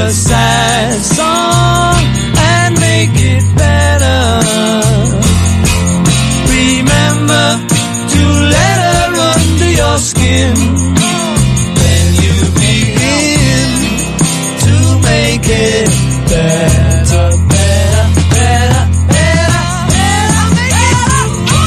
a sad song and make it better. Remember to let her under your skin. Then you begin to make it better, better, better, better, better, make it better.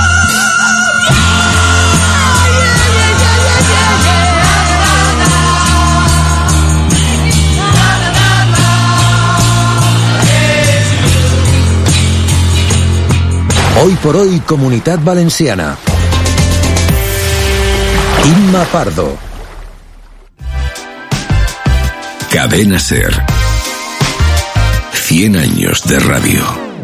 Hoy por hoy, Comunitat Valenciana. Imma Pardo. Cadena Ser. 100 años de radio.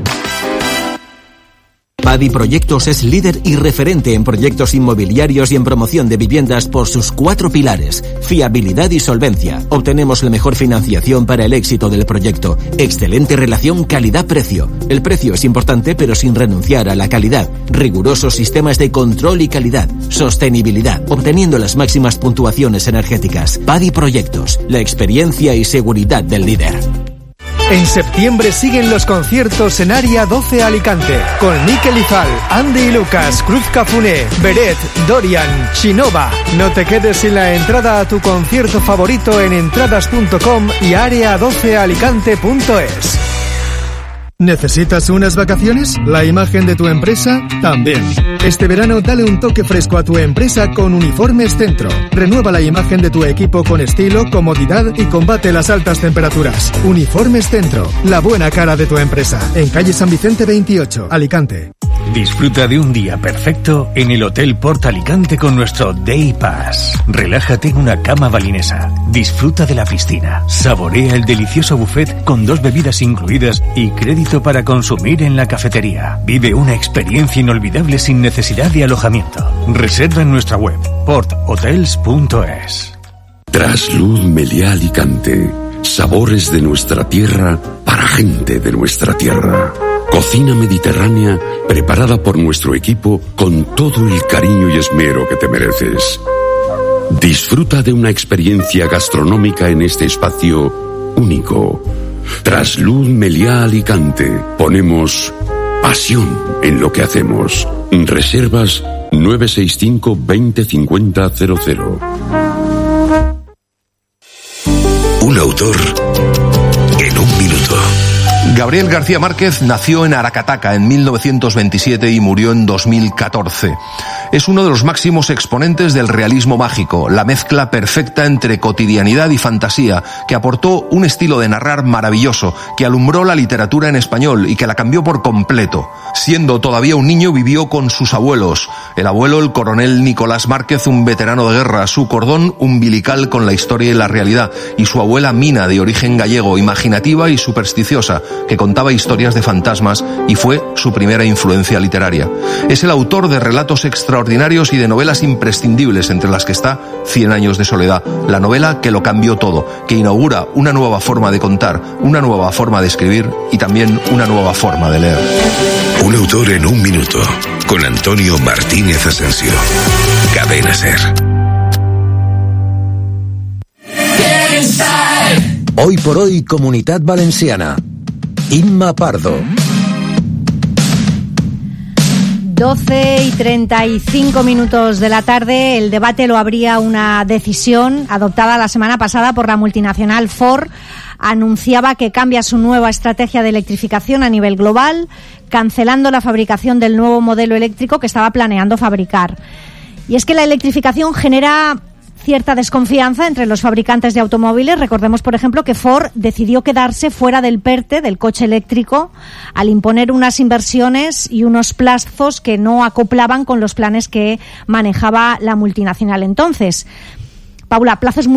Padi Proyectos es líder y referente en proyectos inmobiliarios y en promoción de viviendas por sus 4 pilares: fiabilidad y solvencia. Obtenemos la mejor financiación para el éxito del proyecto. Excelente relación calidad-precio. El precio es importante, pero sin renunciar a la calidad. Rigurosos sistemas de control y calidad. Sostenibilidad, obteniendo las máximas puntuaciones energéticas. Padi Proyectos, la experiencia y seguridad del líder. En septiembre siguen los conciertos en Área 12 Alicante, con Mikel Izal, Andy y Lucas, Cruz Cafuné, Beret, Dorian, Shinova. No te quedes sin la entrada a tu concierto favorito en entradas.com y area12alicante.es. ¿Necesitas unas vacaciones? ¿La imagen de tu empresa? También. Este verano dale un toque fresco a tu empresa con Uniformes Centro. Renueva la imagen de tu equipo con estilo, comodidad y combate las altas temperaturas. Uniformes Centro, la buena cara de tu empresa. En calle San Vicente 28, Alicante. Disfruta de un día perfecto en el Hotel Port Alicante con nuestro Day Pass. Relájate en una cama balinesa. Disfruta de la piscina. Saborea el delicioso buffet con 2 bebidas incluidas y crédito para consumir en la cafetería. Vive una experiencia inolvidable sin necesidad de alojamiento. Reserva en nuestra web porthotels.es. Trasluz Meliá Alicante. Sabores de nuestra tierra para gente de nuestra tierra. Cocina mediterránea preparada por nuestro equipo con todo el cariño y esmero que te mereces. Disfruta de una experiencia gastronómica en este espacio único. Trasluz Meliá Alicante. Ponemos pasión en lo que hacemos. Reservas 965 20 50 00. Un autor en un minuto. Gabriel García Márquez nació en Aracataca en 1927 y murió en 2014. Es uno de los máximos exponentes del realismo mágico, la mezcla perfecta entre cotidianidad y fantasía, que aportó un estilo de narrar maravilloso, que alumbró la literatura en español y que la cambió por completo. Siendo todavía un niño vivió con sus abuelos, el abuelo el coronel Nicolás Márquez, un veterano de guerra, su cordón umbilical con la historia y la realidad, y su abuela Mina, de origen gallego, imaginativa y supersticiosa, que contaba historias de fantasmas y fue su primera influencia literaria. Es el autor de relatos extraordinarios y de novelas imprescindibles, entre las que está 100 años de soledad, la novela que lo cambió todo, que inaugura una nueva forma de contar, una nueva forma de escribir y también una nueva forma de leer. Un autor en un minuto, con Antonio Martínez Asensio. Cadena Ser. Hoy por hoy, Comunitat Valenciana. Imma Pardo. 12:35 de la tarde. El debate lo abría una decisión adoptada la semana pasada por la multinacional Ford. Anunciaba que cambia su nueva estrategia de electrificación a nivel global, cancelando la fabricación del nuevo modelo eléctrico que estaba planeando fabricar. Y es que la electrificación genera cierta desconfianza entre los fabricantes de automóviles. Recordemos, por ejemplo, que Ford decidió quedarse fuera del PERTE, del coche eléctrico, al imponer unas inversiones y unos plazos que no acoplaban con los planes que manejaba la multinacional entonces. Paula, plazos muy